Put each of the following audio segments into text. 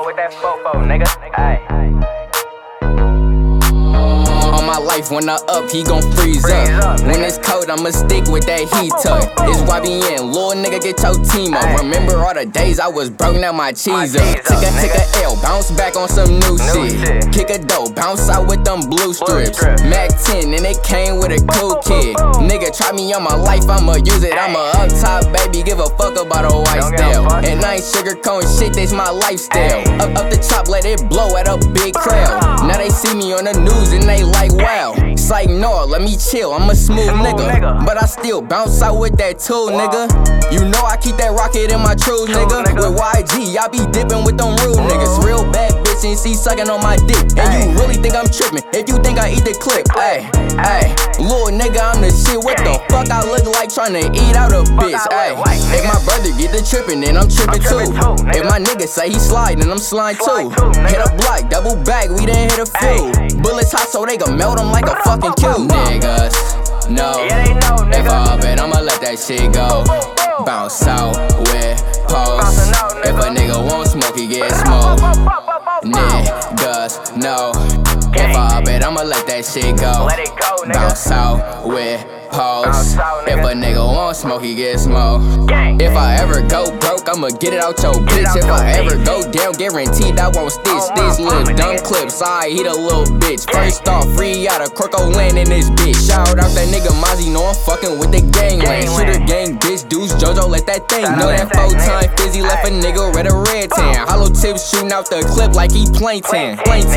with that fofo, nigga. All my life when I up, he gon' freeze up. When it's cold, I'ma stick with that heat tuck. It's YBN, little nigga, get your team up. Remember all the days I was broke, now my cheese up. Took a L, bounce back on some new shit. Kick a dough, bounce out with them blue strips. Mac 10, and it came with a cool kid. Nigga, try me on my life, I'ma use it. I'm a up top baby, give a fuck about a white style. And I ain't sugarcoating shit, that's my lifestyle. Up the top, let it blow at a big crowd. Now they see me on the news and they like, wow. It's like, no, let me chill, I'm a smooth nigga. But I still bounce out with that tool, nigga. You know I keep that rocket in my trues, nigga. With YG, I be dipping with them rude niggas. Real bad bitch and she sucking on my dick. And you really think I'm tripping if you think I eat the clip. Ayy, little nigga, I'm the shit. What the fuck I look like trying to eat out a bitch? Ayy, if my brother get the tripping, then I'm tripping too. If my nigga say he slide, then I'm sliding too. Hit a block, double back, we done hit a few. Bullets hot so they gon' melt them like a fucking cube. Niggas, no, if I up it, I'ma let that shit go. Bounce out with post. If a nigga won't smoke, he get smoked. Niggas, no, if I up it, I'ma let that shit go. Bounce out with post. If a nigga won't smoke, he get smoked. If I ever go broke, I'ma get it out your bitch. If I ever go down, guaranteed I won't stitch. These little dumb clips, I hit a little bitch. First off, free out of Croco land in this bitch. Shout out that nigga Mozzie, know I'm fucking with the gangland. Shooter gang, bitch, Deuce, JoJo, let that thing know. That 4-time fizzy left a nigga red a red tan. Hollow tips shooting out the clip like he plain tan.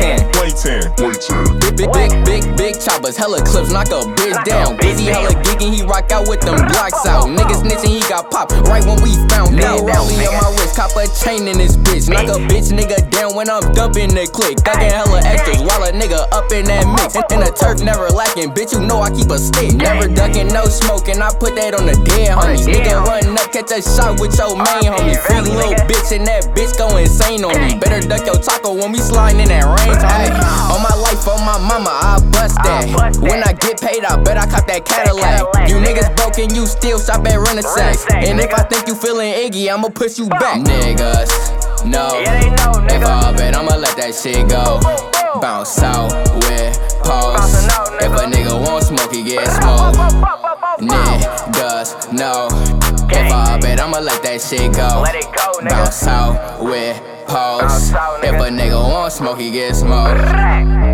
Big choppers, hella clips, knock a bitch down. Busy hella geeking, he rock out with them blocks out. Niggas snitching, he got popped right when we found out. Rollie on my wrist, cop a chain in this bitch. Knock a bitch nigga down when I'm dumping the click. Thuggin' hella extras while a nigga up in that mix. And the turf never lacking, bitch, you know I keep a stick. Never ducking, no smoking, I put that on the dead homies. Nigga run up, catch a shot with your main homie. Free little bitch and that bitch go insane on me. Better duck your taco when we sliding in that range, homie. On my life, on my mama, I bust that. When I get paid, I bet I cop that Cadillac. You niggas broken, you still shop at Renaissance. And if I think you feeling Iggy, I'ma push you back. Niggas, no, if I up it, I'ma let that shit go. Bounce out with post. If a nigga won't smoke, he get smoked. Niggas, no, if I up it, I'ma let that shit go. Bounce out with post. If a nigga won't smoke, he get smoked.